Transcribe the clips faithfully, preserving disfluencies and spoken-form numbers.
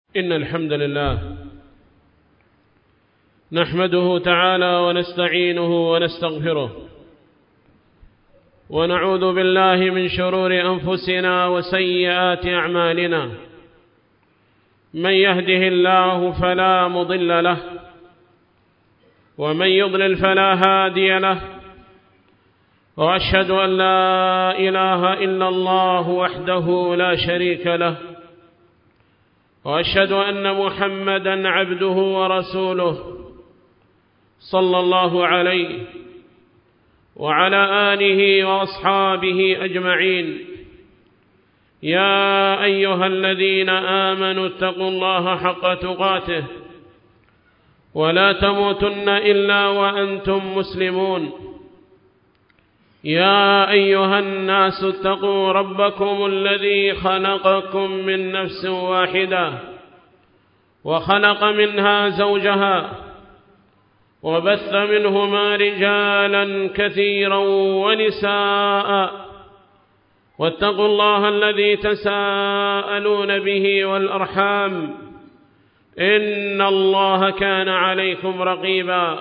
إن الحمد لله نحمده تعالى ونستعينه ونستغفره ونعوذ بالله من شرور أنفسنا وسيئات أعمالنا. من يهده الله فلا مضل له ومن يضلل فلا هادي له، وأشهد أن لا إله إلا الله وحده لا شريك له، وأشهد أن محمدًا عبده ورسوله صلى الله عليه وعلى آله وأصحابه أجمعين. يا أيها الذين آمنوا اتقوا الله حق تقاته ولا تموتن إلا وأنتم مسلمون. يا أيها الناس اتقوا ربكم الذي خلقكم من نفس واحدة وخلق منها زوجها وبث منهما رجالا كثيرا ونساء، واتقوا الله الذي تساءلون به والأرحام إن الله كان عليكم رقيبا.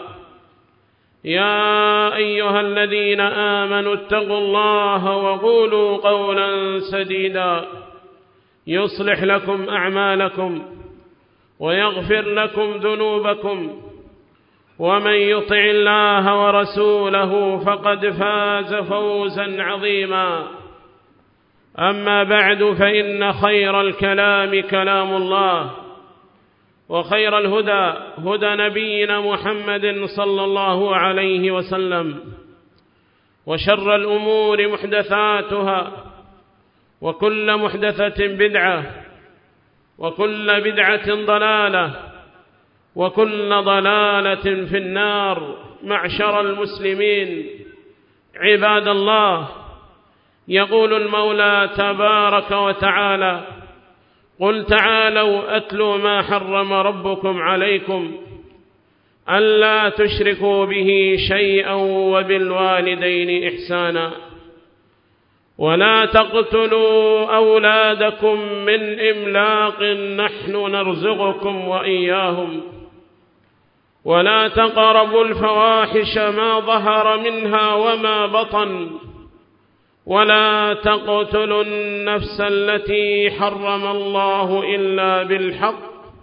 يا أيها الذين آمنوا اتقوا الله وقولوا قولا سديدا يصلح لكم أعمالكم ويغفر لكم ذنوبكم، ومن يطع الله ورسوله فقد فاز فوزا عظيما. أما بعد، فإن خير الكلام كلام الله، وخير الهدى هدى نبينا محمد صلى الله عليه وسلم، وشر الأمور محدثاتها، وكل محدثة بدعة، وكل بدعة ضلالة، وكل ضلالة في النار. معشر المسلمين عباد الله، يقول المولى تبارك وتعالى: قل تعالوا أتلوا ما حرم ربكم عليكم ألا تشركوا به شيئا وبالوالدين إحسانا ولا تقتلوا أولادكم من إملاق نحن نرزقكم وإياهم ولا تقربوا الفواحش ما ظهر منها وما بطن ولا تقتلوا النفس التي حرم الله إلا بالحق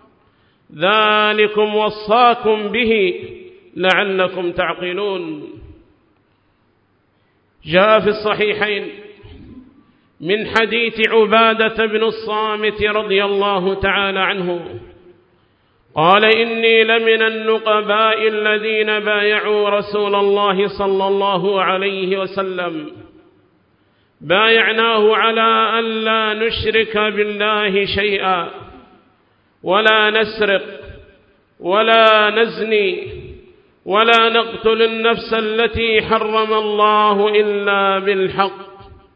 ذلكم وصاكم به لعلكم تعقلون. جاء في الصحيحين من حديث عبادة بن الصامت رضي الله تعالى عنه قال: إني لمن النقباء الذين بايعوا رسول الله صلى الله عليه وسلم، بايعناه على أن لا نشرك بالله شيئا ولا نسرق ولا نزني ولا نقتل النفس التي حرم الله إلا بالحق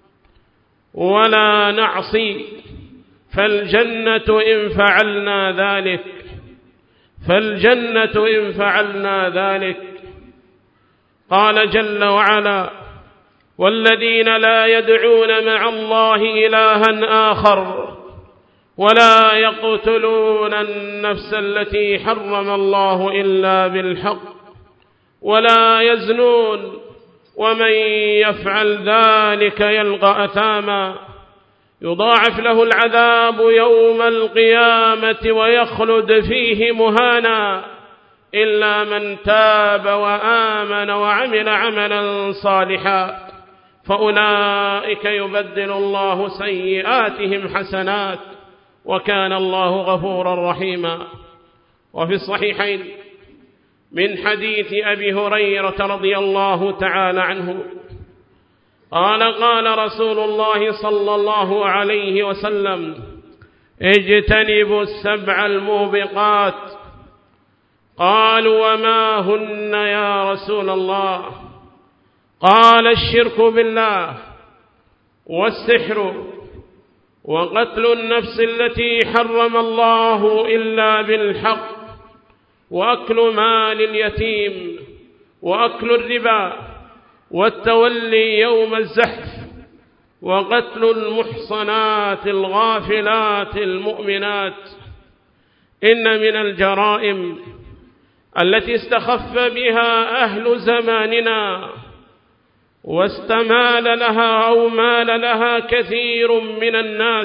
ولا نعصي، فالجنة إن فعلنا ذلك فالجنة إن فعلنا ذلك. قال جل وعلا: والذين لا يدعون مع الله إلها آخر ولا يقتلون النفس التي حرم الله إلا بالحق ولا يزنون ومن يفعل ذلك يلقى أثاما يضاعف له العذاب يوم القيامة ويخلد فيه مهانا إلا من تاب وآمن وعمل عملا صالحا فأولئك يبدل الله سيئاتهم حسنات وكان الله غفورا رحيما. وفي الصحيحين من حديث أبي هريرة رضي الله تعالى عنه قال: قال رسول الله صلى الله عليه وسلم: اجتنبوا السبع الموبقات. قالوا: وما هن يا رسول الله؟ قال: الشرك بالله والسحر وقتل النفس التي حرم الله إلا بالحق وأكل مال اليتيم وأكل الربا والتولي يوم الزحف وقتل المحصنات الغافلات المؤمنات إن من الجرائم التي استخف بها أهل زماننا واستمال لها أو مال لها كثير من الناس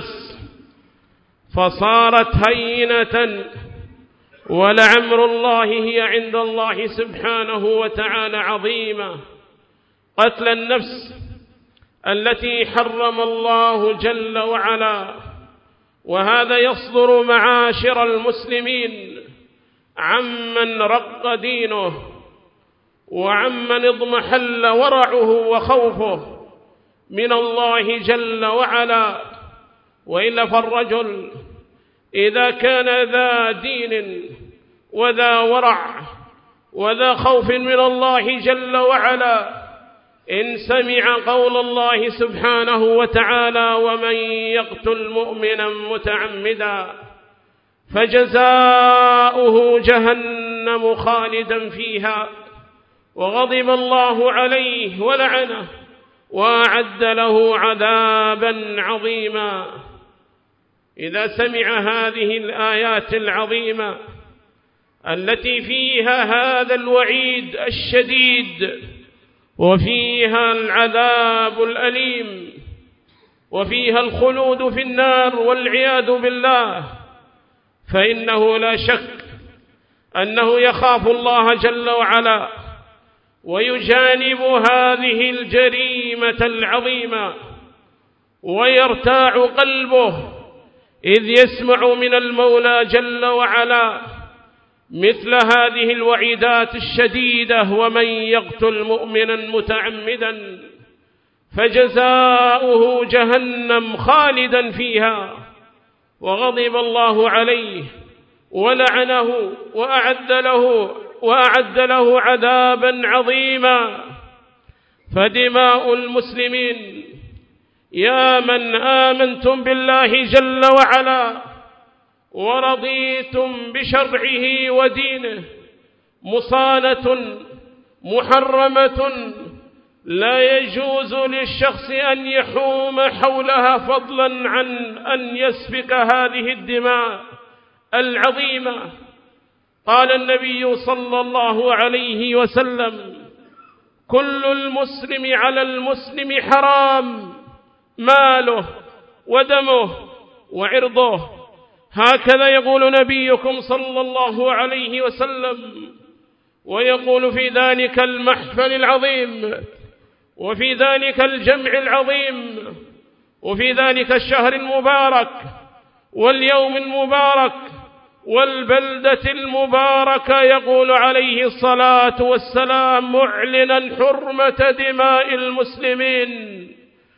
فصارت هينة، ولعمر الله هي عند الله سبحانه وتعالى عظيمة، قتل النفس التي حرم الله جل وعلا. وهذا يصدر معاشر المسلمين عمن رق دينه وعمن اضمحل ورعه وخوفه من الله جل وعلا. وإلا فالرجل إذا كان ذا دين وذا ورع وذا خوف من الله جل وعلا، إن سمع قول الله سبحانه وتعالى ومن يقتل مؤمنا متعمدا فجزاؤه جهنم خالدا فيها وغضب الله عليه ولعنه وأعد له عذابا عظيما. إذا سمع هذه الآيات العظيمة التي فيها هذا الوعيد الشديد وفيها العذاب الأليم وفيها الخلود في النار والعياذ بالله، فإنه لا شك أنه يخاف الله جل وعلا ويجانب هذه الجريمة العظيمة، ويرتاع قلبه إذ يسمع من المولى جل وعلا مثل هذه الوعيدات الشديدة ومن يقتل مؤمنا متعمدا فجزاؤه جهنم خالدا فيها وغضب الله عليه ولعنه وأعد له وأعد له عذابا عظيما. فدماء المسلمين يا من آمنتم بالله جل وعلا ورضيتم بشرعه ودينه مصانة محرمة، لا يجوز للشخص أن يحوم حولها فضلا عن أن يسفك هذه الدماء العظيمة. قال النبي صلى الله عليه وسلم كل المسلم على المسلم حرام ماله ودمه وعرضه، هكذا يقول نبيكم صلى الله عليه وسلم. ويقول في ذلك المحفل العظيم وفي ذلك الجمع العظيم وفي ذلك الشهر المبارك واليوم المبارك والبلدة المباركة، يقول عليه الصلاة والسلام معلنا حرمة دماء المسلمين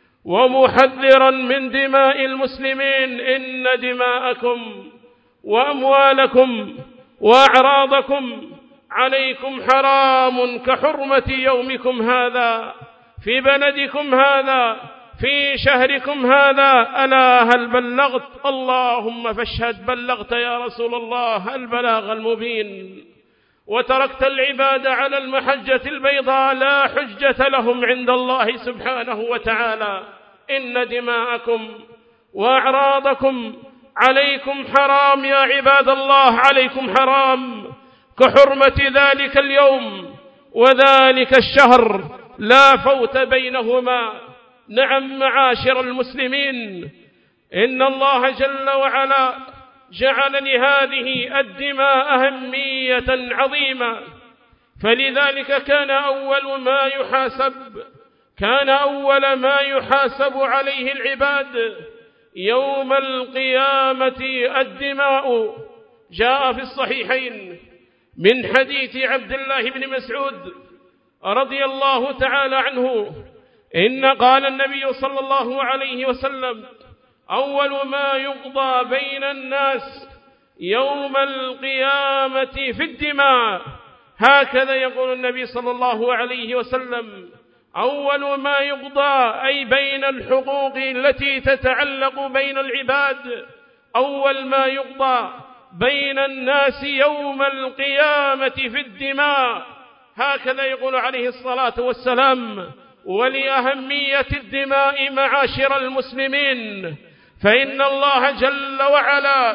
ومحذرا من دماء المسلمين إن دماءكم وأموالكم وأعراضكم عليكم حرام كحرمة يومكم هذا في بلدكم هذا في شهركم هذا. ألا هل بلغت؟ اللهم فاشهد بلغت يا رسول الله البلاغ المبين، وتركت العباد على المحجة البيضاء لا حجة لهم عند الله سبحانه وتعالى. إن دماءكم وأعراضكم عليكم حرام يا عباد الله، عليكم حرام كحرمة ذلك اليوم وذلك الشهر لا فوت بينهما. نعم معاشر المسلمين، إن الله جل وعلا جعل لهذه الدماء أهمية عظيمة، فلذلك كان أول ما يحاسب كان أول ما يحاسب عليه العباد يوم القيامة الدماء. جاء في الصحيحين من حديث عبد الله بن مسعود رضي الله تعالى عنه إن قال النبي صلى الله عليه وسلم أول ما يقضى بين الناس يوم القيامة في الدماء، هكذا يقول النبي صلى الله عليه وسلم أول ما يقضى أي بين الحقوق التي تتعلق بين العباد، أول ما يقضى بين الناس يوم القيامة في الدماء، هكذا يقول عليه الصلاة والسلام. ولأهمية الدماء معاشر المسلمين، فإن الله جل وعلا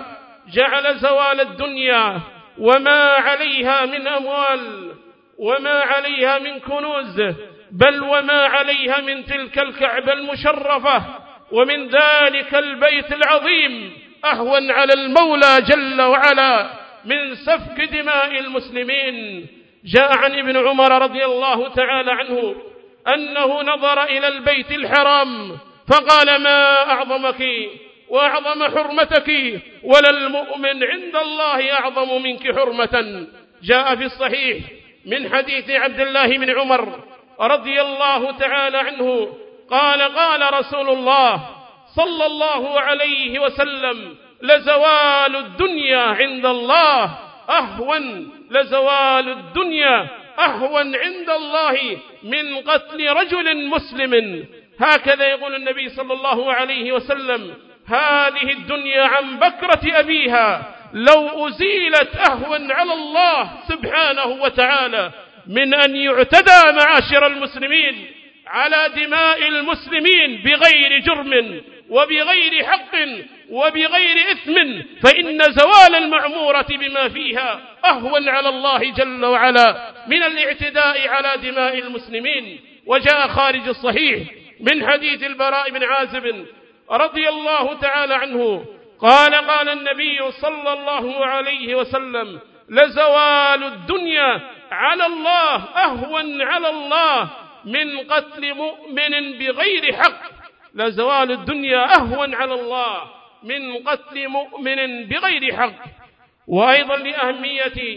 جعل زوال الدنيا وما عليها من أموال وما عليها من كنوز، بل وما عليها من تلك الكعبة المشرفة ومن ذلك البيت العظيم أهون على المولى جل وعلا من سفك دماء المسلمين. جاء عن ابن عمر رضي الله تعالى عنه أنه نظر إلى البيت الحرام فقال: ما أعظمك وأعظم حرمتك، ولا المؤمن عند الله أعظم منك حرمة. جاء في الصحيح من حديث عبد الله بن عمر رضي الله تعالى عنه قال: قال رسول الله صلى الله عليه وسلم: لزوال الدنيا عند الله أهون لزوال الدنيا أهون عند الله من قتل رجل مسلم. هكذا يقول النبي صلى الله عليه وسلم: هذه الدنيا عن بكرة أبيها لو أزيلت أهون على الله سبحانه وتعالى من أن يعتدى معاشر المسلمين على دماء المسلمين بغير جرم وبغير حق وبغير إثم، فإن زوال المعمورة بما فيها أهون على الله جل وعلا من الاعتداء على دماء المسلمين. وجاء خارج الصحيح من حديث البراء بن عازب رضي الله تعالى عنه قال: قال النبي صلى الله عليه وسلم: لزوال الدنيا على الله أهون على الله من قتل مؤمن بغير حق. لزوال الدنيا أهون على الله من قتل مؤمن بغير حق. وأيضا لأهمية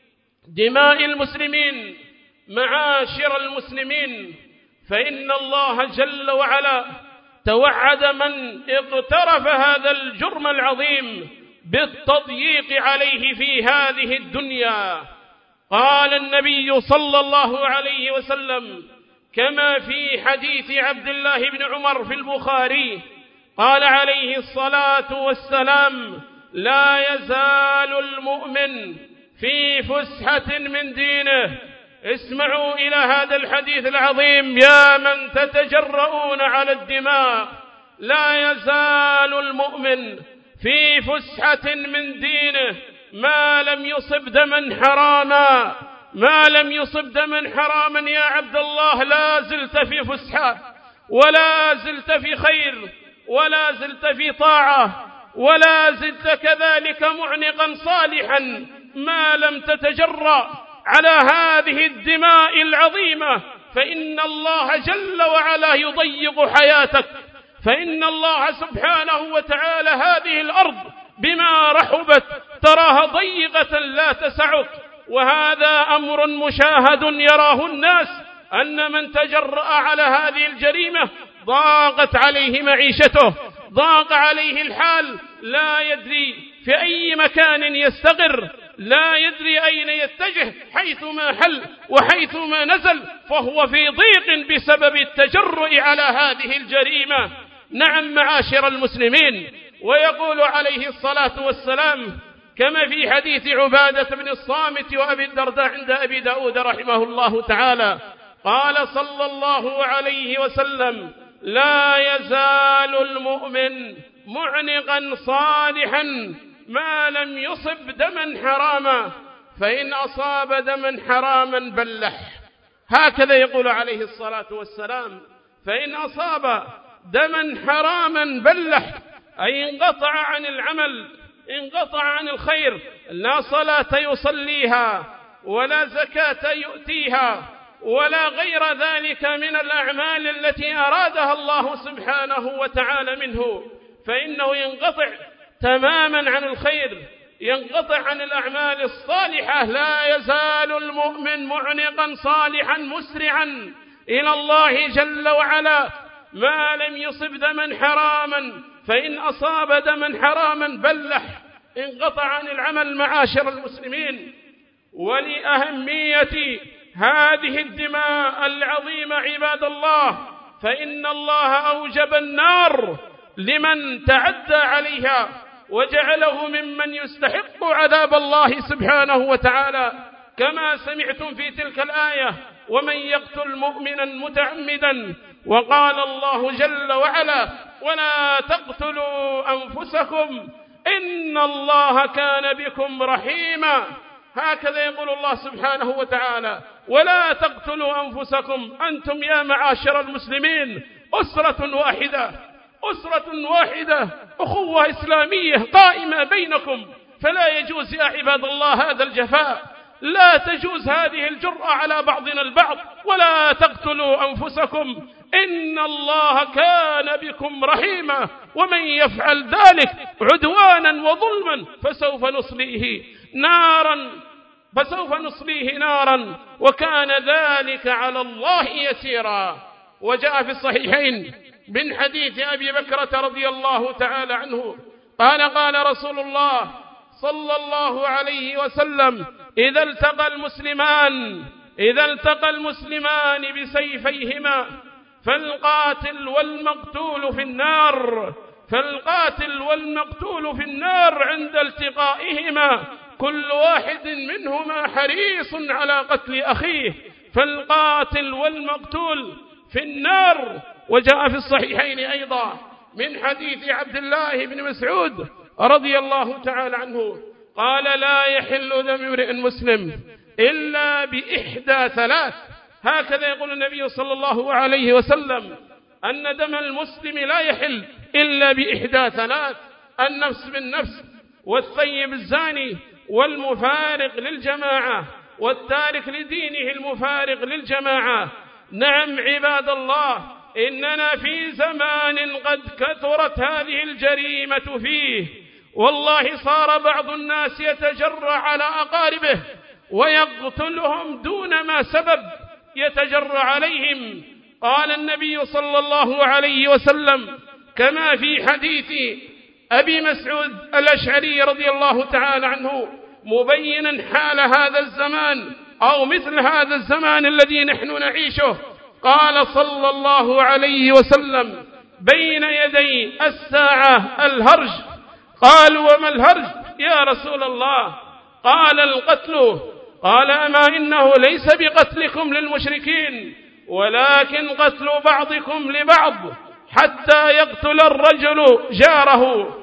دماء المسلمين معاشر المسلمين، فإن الله جل وعلا توعد من اقترف هذا الجرم العظيم بالتضييق عليه في هذه الدنيا. قال النبي صلى الله عليه وسلم كما في حديث عبد الله بن عمر في البخاري قال عليه الصلاة والسلام: لا يزال المؤمن في فسحة من دينه. اسمعوا إلى هذا الحديث العظيم يا من تتجرؤون على الدماء. لا يزال المؤمن في فسحة من دينه ما لم يصب دما حراما. ما لم يصب دما حراما يا عبد الله لا زلت في فسحة، ولا زلت في خير، ولا زلت في طاعة، ولا زلت كذلك معنقا صالحا ما لم تتجرأ على هذه الدماء العظيمة، فإن الله جل وعلا يضيق حياتك. فإن الله سبحانه وتعالى هذه الأرض بما رحبت تراها ضيقة لا تسعك، وهذا أمر مشاهد يراه الناس أن من تجرأ على هذه الجريمة ضاقت عليه معيشته، ضاق عليه الحال، لا يدري في أي مكان يستقر، لا يدري أين يتجه، حيثما حل وحيثما نزل فهو في ضيق بسبب التجرؤ على هذه الجريمة. نعم معاشر المسلمين. ويقول عليه الصلاة والسلام كما في حديث عبادة بن الصامت وأبي الدرداء عند أبي داود رحمه الله تعالى قال صلى الله عليه وسلم: لا يزال المؤمن معنقا صالحا ما لم يصب دما حراما، فإن أصاب دما حراما بلح. هكذا يقول عليه الصلاة والسلام: فإن أصاب دما حراما بلح، أي انقطع عن العمل، انقطع عن الخير، لا صلاة يصليها ولا زكاة يؤتيها ولا غير ذلك من الأعمال التي أرادها الله سبحانه وتعالى منه، فإنه ينقطع تماما عن الخير، ينقطع عن الأعمال الصالحة. لا يزال المؤمن معنقا صالحا مسرعا إلى الله جل وعلا ما لم يصب دما حراما، فإن أصاب دما حراما بلح، انقطع عن العمل معاشر المسلمين. ولأهمية هذه الدماء العظيمة عباد الله، فإن الله أوجب النار لمن تعدى عليها وجعله ممن يستحق عذاب الله سبحانه وتعالى، كما سمعتم في تلك الآية: ومن يقتل مؤمنا متعمدا. وقال الله جل وعلا: ولا تقتلوا أنفسكم إن الله كان بكم رحيما. هكذا يقول الله سبحانه وتعالى: ولا تقتلوا أنفسكم أنتم يا معاشر المسلمين أسرة واحدة، أسرة واحدة، أخوة إسلامية قائمة بينكم، فلا يجوز يا عباد الله هذا الجفاء، لا تجوز هذه الجرأة على بعضنا البعض. ولا تقتلوا أنفسكم إن الله كان بكم رحيما، ومن يفعل ذلك عدوانا وظلما فسوف نصليه نارا فسوف نصليه نارا وكان ذلك على الله يسيرا. وجاء في الصحيحين من حديث أبي بكرة رضي الله تعالى عنه قال: قال رسول الله صلى الله عليه وسلم: إذا التقى المسلمان إذا التقى المسلمان بسيفيهما فالقاتل والمقتول في النار فالقاتل والمقتول في النار عند التقائهما كل واحد منهما حريص على قتل أخيه، فالقاتل والمقتول في النار. وجاء في الصحيحين أيضا من حديث عبد الله بن مسعود رضي الله تعالى عنه قال: لا يحل دم امرئ مسلم إلا بإحدى ثلاث. هكذا يقول النبي صلى الله عليه وسلم أن دم المسلم لا يحل إلا بإحدى ثلاث: النفس بالنفس، والثيب الزاني، والمفارق للجماعة، والتارك لدينه المفارق للجماعة. نعم عباد الله، إننا في زمان قد كثرت هذه الجريمة فيه، والله صار بعض الناس يتجرأ على أقاربه ويقتلهم دون ما سبب، يتجرأ عليهم. قال النبي صلى الله عليه وسلم كما في حديث أبي مسعود الأشعري رضي الله تعالى عنه مبينا حال هذا الزمان أو مثل هذا الزمان الذي نحن نعيشه، قال صلى الله عليه وسلم: بين يدي الساعة الهرج. قالوا: وما الهرج يا رسول الله؟ قال: القتل. قال: أما إنه ليس بقتلكم للمشركين ولكن قتل بعضكم لبعض حتى يقتل الرجل جاره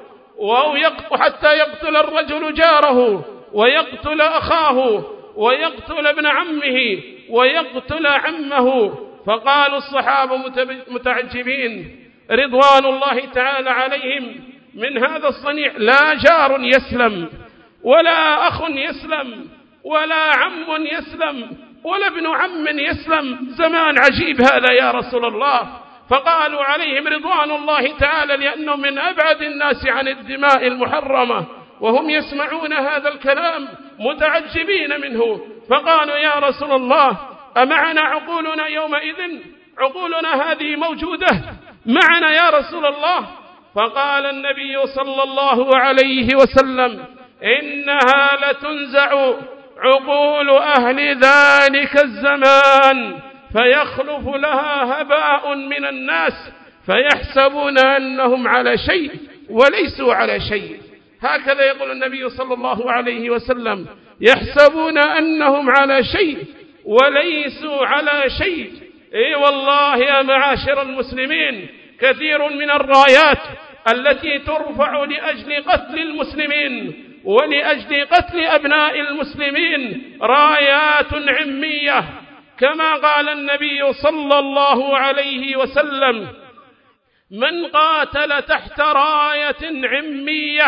وحتى يقتل الرجل جاره ويقتل أخاه ويقتل ابن عمه ويقتل عمه. فقالوا الصحابة متعجبين رضوان الله تعالى عليهم من هذا الصنيع: لا جار يسلم ولا أخ يسلم ولا عم يسلم ولا ابن عم يسلم، زمان عجيب هذا يا رسول الله. فقالوا عليهم رضوان الله تعالى لأنهم من أبعد الناس عن الدماء المحرمة وهم يسمعون هذا الكلام متعجبين منه، فقالوا: يا رسول الله أمعنا عقولنا يومئذ؟ عقولنا هذه موجودة معنا يا رسول الله. فقال النبي صلى الله عليه وسلم: إنها لتنزع عقول أهل ذلك الزمان فيخلف لها هباء من الناس فيحسبون أنهم على شيء وليسوا على شيء. هكذا يقول النبي صلى الله عليه وسلم: يحسبون أنهم على شيء وليسوا على شيء. إي والله يا معاشر المسلمين، كثير من الرايات التي ترفع لأجل قتل المسلمين ولأجل قتل أبناء المسلمين رايات عمية، كما قال النبي صلى الله عليه وسلم: من قاتل تحت راية عمية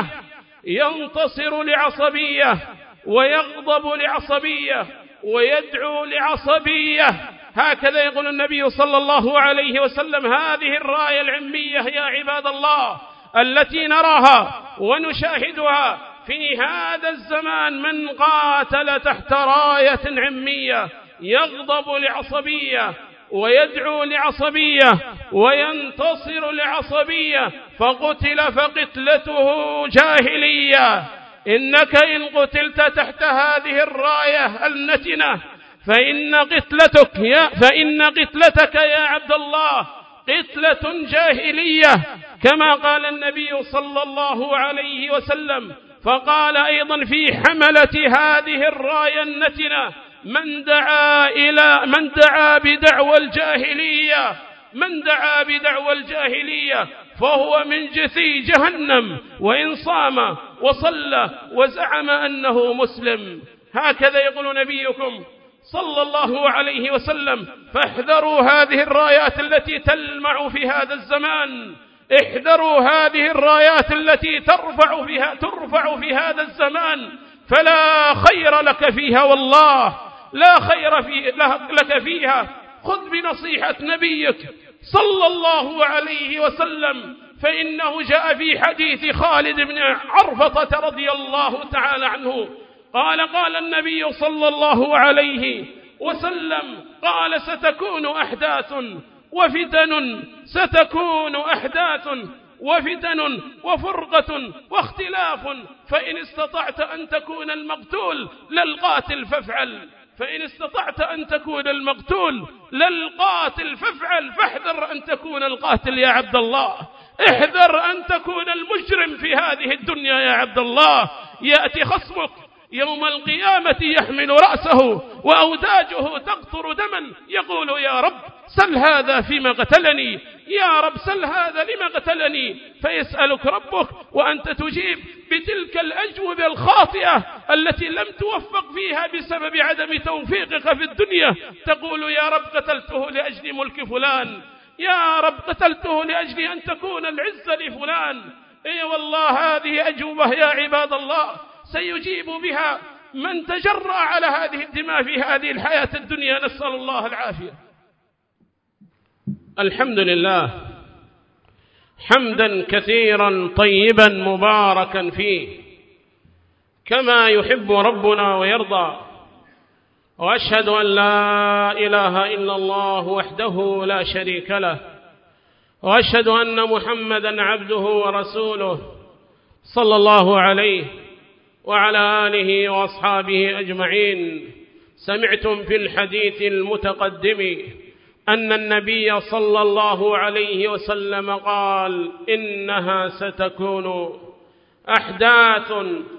ينتصر لعصبية ويغضب لعصبية ويدعو لعصبية. هكذا يقول النبي صلى الله عليه وسلم. هذه الراية العمية يا عباد الله التي نراها ونشاهدها في هذا الزمان: من قاتل تحت راية عمية يغضب لعصبية ويدعو لعصبية وينتصر لعصبية فقتل فقتلته جاهلية. إنك إن قتلت تحت هذه الراية النتنة فإن قتلتك يا فإن قتلتك يا عبد الله قتلة جاهلية، كما قال النبي صلى الله عليه وسلم. فقال أيضا في حملة هذه الراية النتنة: من دعا إلى من دعا بدعوى الجاهلية من دعا بدعوى الجاهلية فهو من جثي جهنم وإن صام وصلى وزعم أنه مسلم. هكذا يقول نبيكم صلى الله عليه وسلم. فاحذروا هذه الرايات التي تلمع في هذا الزمان، احذروا هذه الرايات التي ترفع فيها ترفع في هذا الزمان، فلا خير لك فيها، والله لا خير في لك فيها. خذ بنصيحة نبيك صلى الله عليه وسلم، فإنه جاء في حديث خالد بن عرفطة رضي الله تعالى عنه قال قال النبي صلى الله عليه وسلم قال ستكون أحداث وفتن ستكون أحداث وفتن وفرقة واختلاف، فإن استطعت أن تكون المقتول للقاتل فافعل، فإن استطعت أن تكون المقتول للقاتل فافعل، فاحذر أن تكون القاتل يا عبد الله، احذر أن تكون المجرم في هذه الدنيا يا عبد الله. يأتي خصمك يوم القيامة يحمل رأسه وأوداجه تقطر دما، يقول يا رب سل هذا فيما قتلني، يا رب سل هذا لما قتلني، فيسألك ربك وأنت تجيب بتلك الأجوبة الخاطئة التي لم توفق فيها بسبب عدم توفيقك في الدنيا. تقول يا رب قتلته لأجل ملك فلان، يا رب قتلته لأجل أن تكون العزة لفلان. اي والله هذه أجوبة يا عباد الله سيجيب بها من تجرأ على هذه الدماء في هذه الحياة الدنيا، نسأل الله العافية. الحمد لله حمدا كثيرا طيبا مباركا فيه كما يحب ربنا ويرضى، وأشهد أن لا إله إلا الله وحده لا شريك له، وأشهد أن محمدا عبده ورسوله صلى الله عليه وعلى آله وأصحابه أجمعين. سمعتم في الحديث المتقدم أن النبي صلى الله عليه وسلم قال إنها ستكون أحداث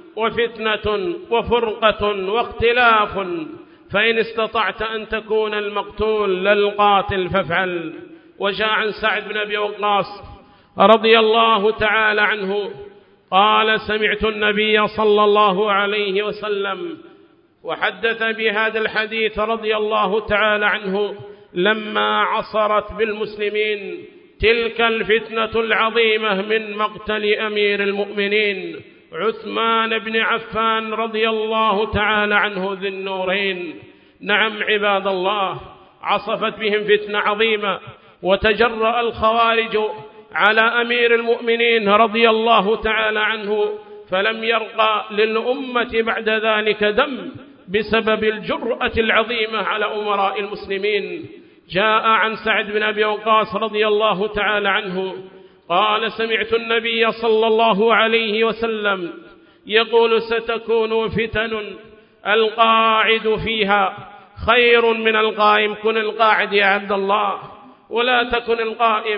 وفتنة وفرقة واختلاف، فإن استطعت أن تكون المقتول للقاتل فافعل. وجاء عن سعد بن أبي وقاص رضي الله تعالى عنه قال سمعت النبي صلى الله عليه وسلم وحدث بهذا الحديث رضي الله تعالى عنه لما عصرت بالمسلمين تلك الفتنة العظيمة من مقتل أمير المؤمنين عثمان بن عفان رضي الله تعالى عنه ذي النورين. نعم عباد الله، عصفت بهم فتنة عظيمة، وتجرأ الخوارج على أمير المؤمنين رضي الله تعالى عنه، فلم يرقى للأمة بعد ذلك دم بسبب الجرأة العظيمة على أمراء المسلمين. جاء عن سعد بن أبي وقاص رضي الله تعالى عنه قال سمعت النبي صلى الله عليه وسلم يقول ستكون فتن القاعد فيها خير من القائم. كن القاعد يا عبد الله ولا تكن القائم.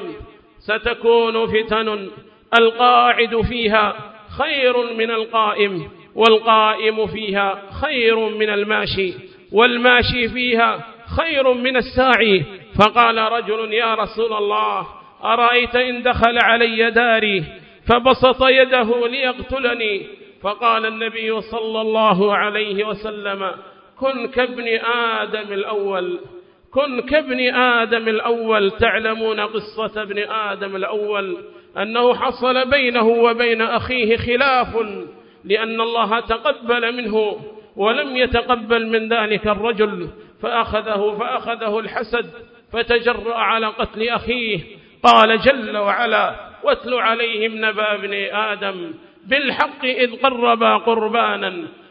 ستكون فتن القاعد فيها خير من القائم، والقائم فيها خير من الماشي، والماشي فيها خير من الساعي. فقال رجل يا رسول الله أرأيت إن دخل علي داري فبسط يده ليقتلني؟ فقال النبي صلى الله عليه وسلم كن كابن آدم الأول، كن كابن آدم الأول. تعلمون قصة ابن آدم الأول أنه حصل بينه وبين أخيه خلاف، لأن الله تقبل منه ولم يتقبل من ذلك الرجل، فأخذه فأخذه الحسد فتجرأ على قتل أخيه. قال جل وعلا واتل عليهم نبأ ابن آدم بالحق إذ قربا قربانا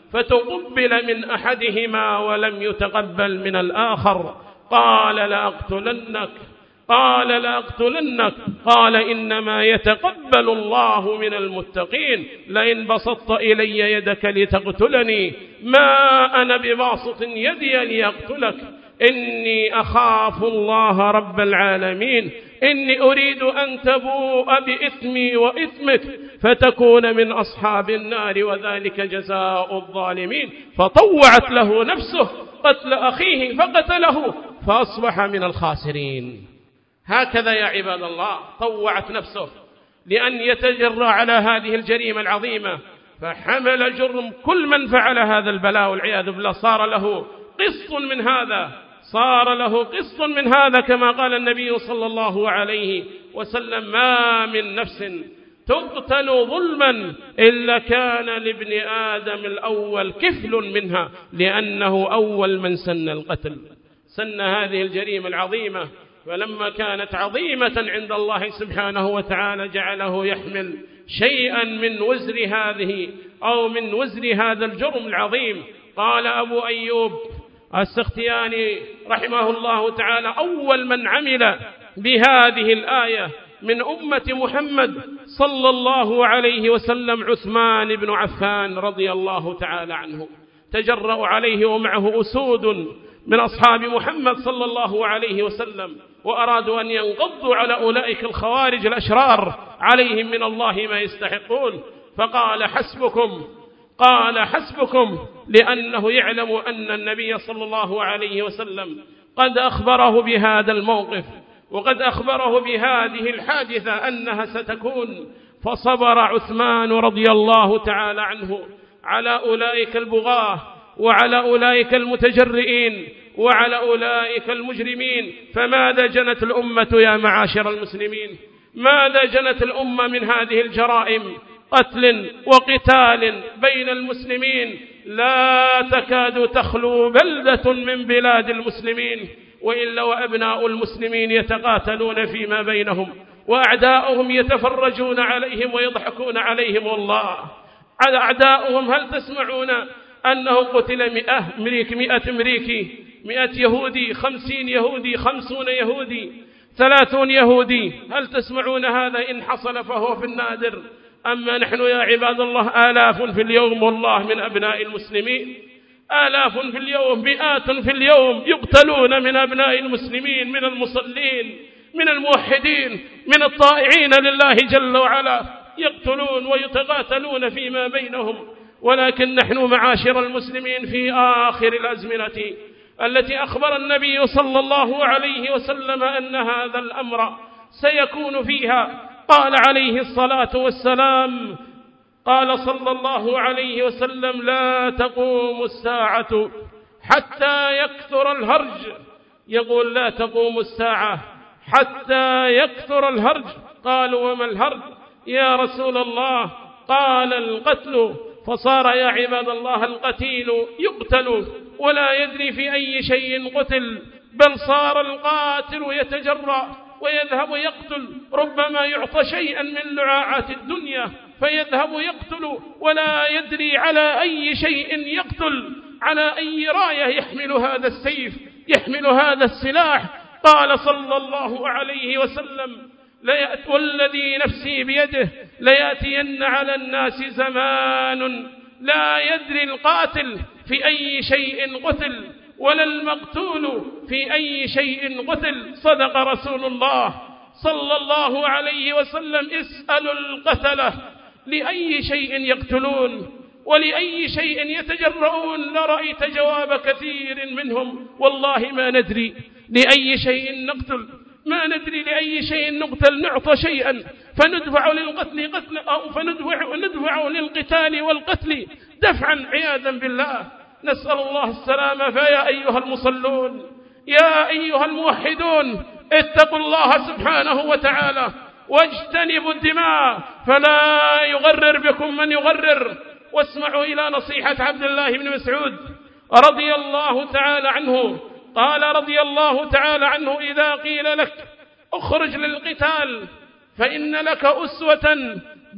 فتقبل من أحدهما ولم يتقبل من الآخر. قال لأقتلنك قال لأقتلنك قال إنما يتقبل الله من المتقين. لئن بسطت إلي يدك لتقتلني ما أنا بباسط يدي ليقتلك، إني أخاف الله رب العالمين، إني أريد أن تبوء بإثمي وإثمك فتكون من أصحاب النار وذلك جزاء الظالمين. فطوعت له نفسه قتل أخيه فقتله فأصبح من الخاسرين. هكذا يا عباد الله طوعت نفسه لأن يتجرأ على هذه الجريمة العظيمة، فحمل جرم كل من فعل هذا البلاء والعياذ بالله، صار له قسط من هذا، صار له قسط من هذا، كما قال النبي صلى الله عليه وسلم: ما من نفس تقتل ظلما إلا كان لابن آدم الأول كفل منها، لأنه أول من سن القتل، سن هذه الجريمة العظيمة. فلما كانت عظيمة عند الله سبحانه وتعالى جعله يحمل شيئا من وزر هذه أو من وزر هذا الجرم العظيم. قال أبو أيوب السختياني رحمه الله تعالى: أول من عمل بهذه الآية من أمة محمد صلى الله عليه وسلم عثمان بن عفان رضي الله تعالى عنه، تجرأوا عليه ومعه أسود من أصحاب محمد صلى الله عليه وسلم، وأرادوا أن ينقضوا على أولئك الخوارج الأشرار، عليهم من الله ما يستحقون. فقال: حسبكم، قال: حسبكم، لأنه يعلم أن النبي صلى الله عليه وسلم قد أخبره بهذا الموقف، وقد أخبره بهذه الحادثة أنها ستكون. فصبر عثمان رضي الله تعالى عنه على أولئك البغاة، وعلى أولئك المتجرئين، وعلى أولئك المجرمين. فماذا جنت الأمة يا معاشر المسلمين؟ ماذا جنت الأمة من هذه الجرائم؟ قتل وقتال بين المسلمين لا تكاد تخلو بلدة من بلاد المسلمين، وإلا وأبناء المسلمين يتقاتلون فيما بينهم، وأعداؤهم يتفرجون عليهم ويضحكون عليهم. والله على أعداؤهم، هل تسمعون أنه قتل مئة أمريكي مئة أمريكي مئة يهودي خمسين يهودي خمسون يهودي ثلاثون يهودي؟ هل تسمعون هذا؟ إن حصل فهو في النادر. أما نحن يا عباد الله آلاف في اليوم والله من أبناء المسلمين، آلاف في اليوم، مئات في اليوم يقتلون من أبناء المسلمين، من المصلين، من الموحدين، من الطائعين لله جل وعلا، يقتلون ويتقاتلون فيما بينهم. ولكن نحن معاشر المسلمين في آخر الأزمنة التي أخبر النبي صلى الله عليه وسلم أن هذا الأمر سيكون فيها، قال عليه الصلاة والسلام، قال صلى الله عليه وسلم: لا تقوم الساعة حتى يكثر الهرج. يقول: لا تقوم الساعة حتى يكثر الهرج. قالوا: وما الهرج يا رسول الله؟ قال: القتل. فصار يا عباد الله القتيل يقتل ولا يدري في أي شيء قتل، بل صار القاتل يتجرأ ويذهب يقتل، ربما يعطى شيئا من لعاعات الدنيا فيذهب يقتل ولا يدري على أي شيء يقتل، على أي راية يحمل هذا السيف، يحمل هذا السلاح. قال صلى الله عليه وسلم: ليأت والذي نفسي بيده ليأتين على الناس زمان لا يدري القاتل في أي شيء قتل ولا المقتول في أي شيء قتل. صدق رسول الله صلى الله عليه وسلم: اسألوا القتلة لأي شيء يقتلون ولأي شيء يتجرؤون، لرأيت جواب كثير منهم: والله ما ندري لأي شيء نقتل، ما ندري لأي شيء نقتل، نعطى شيئا فندفع للقتل قتل أو فندفع ندفع للقتال والقتل دفعا عياذا بالله. نسأل الله السلامة. فيا أيها المصلون، يا أيها الموحدون، اتقوا الله سبحانه وتعالى واجتنبوا الدماء، فلا يغرر بكم من يغرر. واسمعوا إلى نصيحة عبد الله بن مسعود رضي الله تعالى عنه. قال رضي الله تعالى عنه: إذا قيل لك اخرج للقتال فإن لك أسوة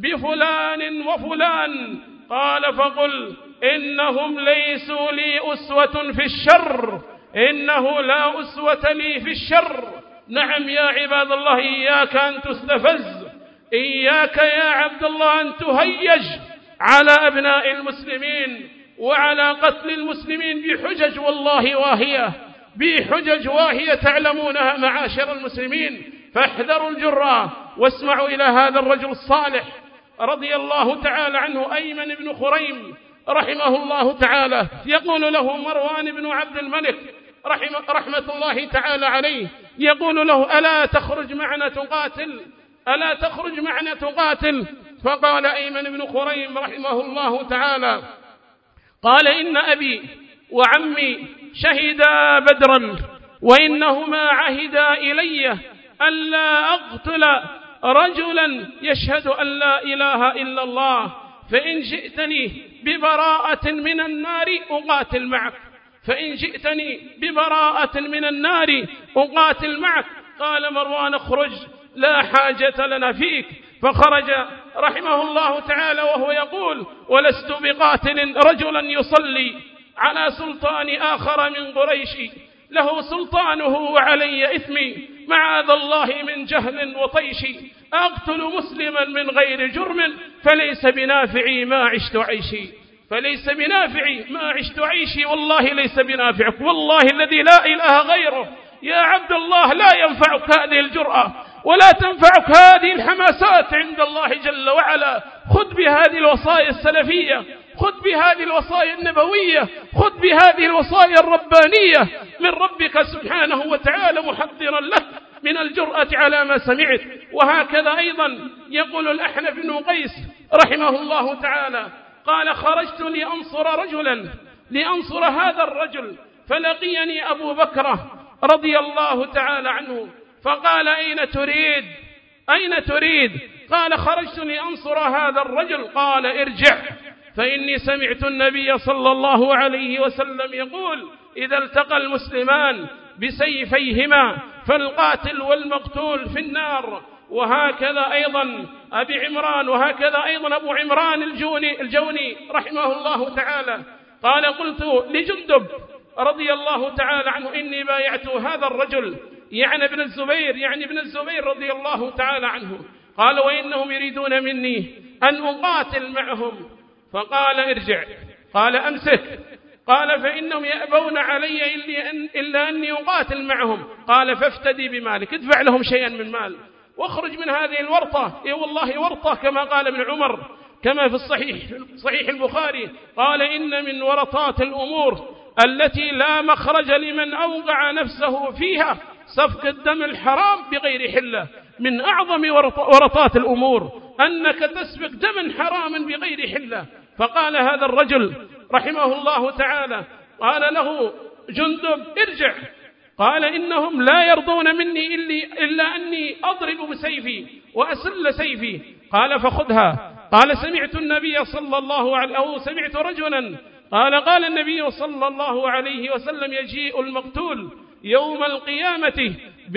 بفلان وفلان، قال فقل: إنهم ليسوا لي أسوة في الشر، إنه لا أسوة لي في الشر. نعم يا عباد الله، إياك أن تستفز، إياك يا عبد الله أن تهيج على أبناء المسلمين وعلى قتل المسلمين بحجج والله واهية، بحجج واهية تعلمونها معاشر المسلمين. فاحذروا الجرأة. واسمعوا إلى هذا الرجل الصالح رضي الله تعالى عنه، أيمن بن خريم رحمه الله تعالى، يقول له مروان بن عبد الملك رحمة, رحمة الله تعالى عليه، يقول له: ألا تخرج معنا تقاتل؟ ألا تخرج معنا تقاتل؟ فقال أيمن بن خريم رحمه الله تعالى قال إن أبي وعمي شهدا بدرا وإنهما عهدا إلي ألا أقتل رجلا يشهد أن لا إله إلا الله، فإن جئتني ببراءة من النار أقاتل معك، فإن جئتني ببراءة من النار أقاتل معك. قال مروان اخرج لا حاجة لنا فيك، فخرج رحمه الله تعالى وهو يقول ولست بقاتل رجلا يصلي على سلطان آخر من قريش له سلطانه وعلي إثمي، معاذ الله من جهل وطيش، أقتل مسلما من غير جرم فليس بنافعي ما عشت عيشي، فليس بنافعي ما عشت عيشي، والله ليس بنافعك، والله الذي لا إله غيره يا عبد الله لا ينفعك هذه الجرأة ولا تنفعك هذه الحماسات عند الله جل وعلا. خذ بهذه الوصايا السلفية، خذ بهذه الوصايا النبوية، خذ بهذه الوصايا الربانية من ربك سبحانه وتعالى محضرا لك من الجرأة على ما سمعت. وهكذا أيضا يقول الأحنف بن قيس رحمه الله تعالى قال خرجت لأنصر رجلا لأنصر هذا الرجل فلقيني أبو بكر رضي الله تعالى عنه فقال أين تريد أين تريد قال خرجت لأنصر هذا الرجل. قال ارجع فإني سمعت النبي صلى الله عليه وسلم يقول إذا التقى المسلمان بسيفيهما فالقاتل والمقتول في النار. وهكذا أيضا أبي عمران وهكذا أيضا أبو عمران الجوني, الجوني رحمه الله تعالى قال قلت لجندب رضي الله تعالى عنه إني بايعت هذا الرجل يعني ابن الزبير يعني ابن الزبير رضي الله تعالى عنه. قال وإنهم يريدون مني أن أقاتل معهم. فقال ارجع. قال أمسك. قال فإنهم يأبون علي إلا أني أقاتل معهم. قال فافتدي بمالك، ادفع لهم شيئا من مال واخرج من هذه الورطة. إيه والله ورطة كما قال ابن عمر كما في الصحيح صحيح البخاري قال إن من ورطات الأمور التي لا مخرج لمن أوقع نفسه فيها سفك الدم الحرام بغير حلة. من أعظم ورطات الأمور أنك تسفك دما حراما بغير حلة. فقال هذا الرجل رحمه الله تعالى قال له جندب ارجع. قال إنهم لا يرضون مني إلا أني أضرب بسيفي وأسل سيفي. قال فخذها. قال سمعت النبي صلى الله عليه أو سمعت رجلا قال قال النبي صلى الله عليه وسلم يجيء المقتول يوم القيامة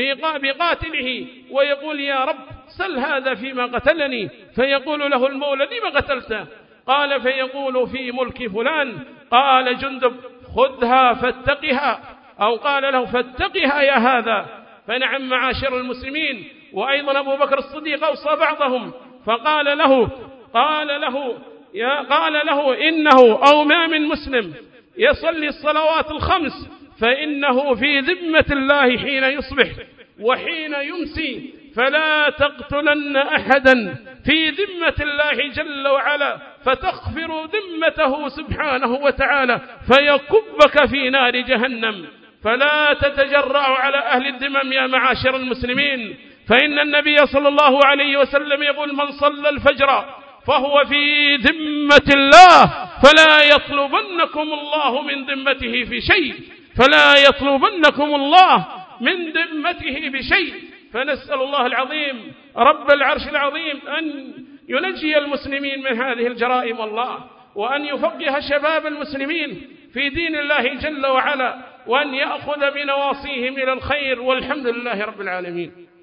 بقاتله ويقول يا رب سل هذا فيما قتلني، فيقول له المولى لما قتلته؟ قال فيقول في ملك فلان. قال جندب خذها فاتقها، أو قال له فاتقها يا هذا. فنعم معاشر المسلمين. وأيضا أبو بكر الصديق أوصى بعضهم فقال له قال له يا قال له إنه أو ما من مسلم يصلي الصلوات الخمس فإنه في ذمة الله حين يصبح وحين يمسي، فلا تقتلن أحدا في ذمة الله جل وعلا فتغفر ذمته سبحانه وتعالى فيكبك في نار جهنم. فلا تتجرأوا على أهل الذمم يا معاشر المسلمين، فإن النبي صلى الله عليه وسلم يقول من صلى الفجر فهو في ذمة الله فلا يطلبنكم الله من ذمته في شيء فلا يطلبنكم الله من ذمته بشيء. فنسأل الله العظيم رب العرش العظيم أن ينجي المسلمين من هذه الجرائم والله، وأن يفقه شباب المسلمين في دين الله جل وعلا، وأن يأخذ بنواصيهم إلى الخير، والحمد لله رب العالمين.